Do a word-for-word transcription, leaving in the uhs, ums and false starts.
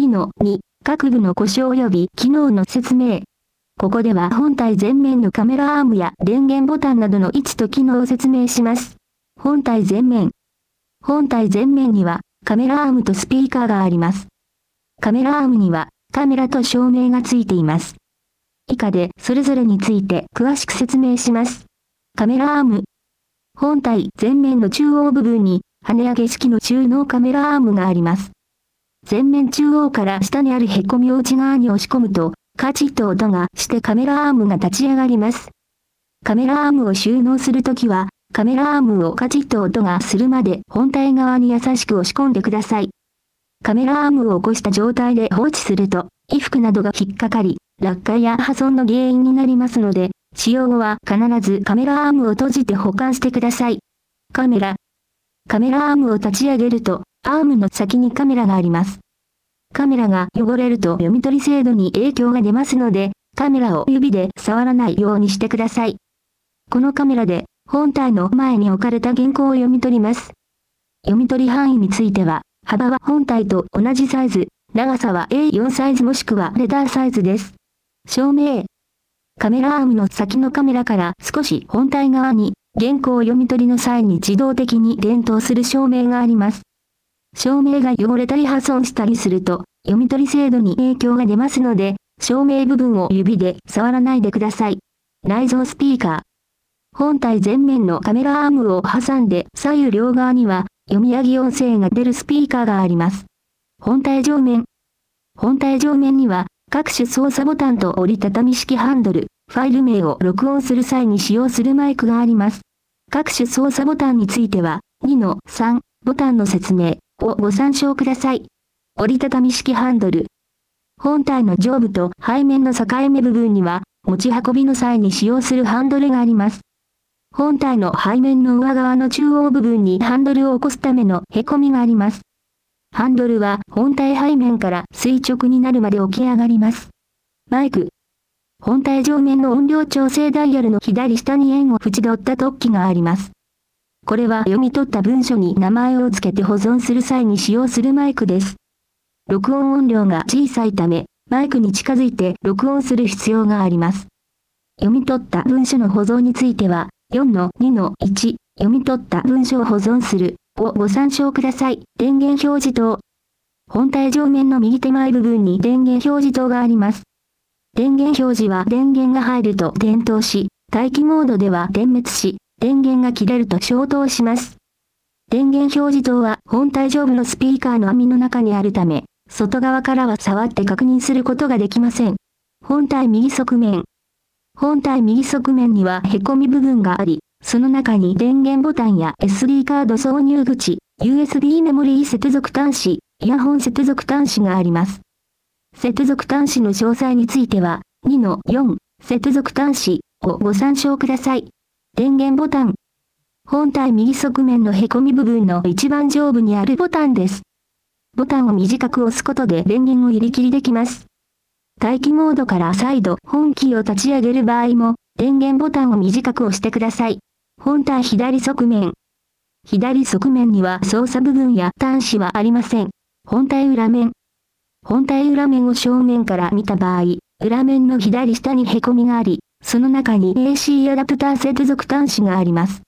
のに、各部の故障及び機能の説明。ここでは本体前面のカメラアームや電源ボタンなどの位置と機能を説明します。本体前面。本体前面にはカメラアームとスピーカーがあります。カメラアームにはカメラと照明がついています。以下でそれぞれについて詳しく説明します。カメラアーム。本体前面の中央部分に跳ね上げ式の中納カメラアームがあります。前面中央から下にあるへこみを内側に押し込むと、カチッと音がしてカメラアームが立ち上がります。カメラアームを収納するときは、カメラアームをカチッと音がするまで本体側に優しく押し込んでください。カメラアームを起こした状態で放置すると、衣服などが引っかかり、落下や破損の原因になりますので、使用後は必ずカメラアームを閉じて保管してください。カメラ。カメラアームを立ち上げると、アームの先にカメラがあります。カメラが汚れると読み取り精度に影響が出ますので、カメラを指で触らないようにしてください。このカメラで、本体の前に置かれた原稿を読み取ります。読み取り範囲については、幅は本体と同じサイズ、長さは エーよん サイズもしくはレターサイズです。照明。カメラアームの先のカメラから少し本体側に、原稿を読み取りの際に自動的に点灯する照明があります。照明が汚れたり破損したりすると、読み取り精度に影響が出ますので、照明部分を指で触らないでください。内蔵スピーカー。本体前面のカメラアームを挟んで左右両側には、読み上げ音声が出るスピーカーがあります。本体上面。本体上面には、各種操作ボタンと折りたたみ式ハンドル、ファイル名を録音する際に使用するマイクがあります。各種操作ボタンについては、にのさん、ボタンの説明をご参照ください。折りたたみ式ハンドル。本体の上部と背面の境目部分には、持ち運びの際に使用するハンドルがあります。本体の背面の上側の中央部分にハンドルを起こすためのへこみがあります。ハンドルは本体背面から垂直になるまで起き上がります。マイク。本体上面の音量調整ダイヤルの左下に円を縁取った突起があります。これは読み取った文書に名前を付けて保存する際に使用するマイクです。録音音量が小さいため、マイクに近づいて録音する必要があります。読み取った文書の保存については、よんのにのいち、読み取った文書を保存するをご参照ください。電源表示灯。本体上面の右手前部分に電源表示灯があります。電源表示は電源が入ると点灯し、待機モードでは点滅し、電源が切れると消灯します。電源表示灯は本体上部のスピーカーの網の中にあるため、外側からは触って確認することができません。本体右側面。本体右側面にはへこみ部分があり、その中に電源ボタンや エスディー カード挿入口、ユーエスビー メモリー接続端子、イヤホン接続端子があります。接続端子の詳細については、にのよん、接続端子をご参照ください。電源ボタン。本体右側面のへこみ部分の一番上部にあるボタンです。ボタンを短く押すことで電源を入り切りできます。待機モードから再度本キーを立ち上げる場合も、電源ボタンを短く押してください。本体左側面。左側面には操作部分や端子はありません。本体裏面。本体裏面を正面から見た場合、裏面の左下にへこみがあり、その中に エーシー アダプター接続端子があります。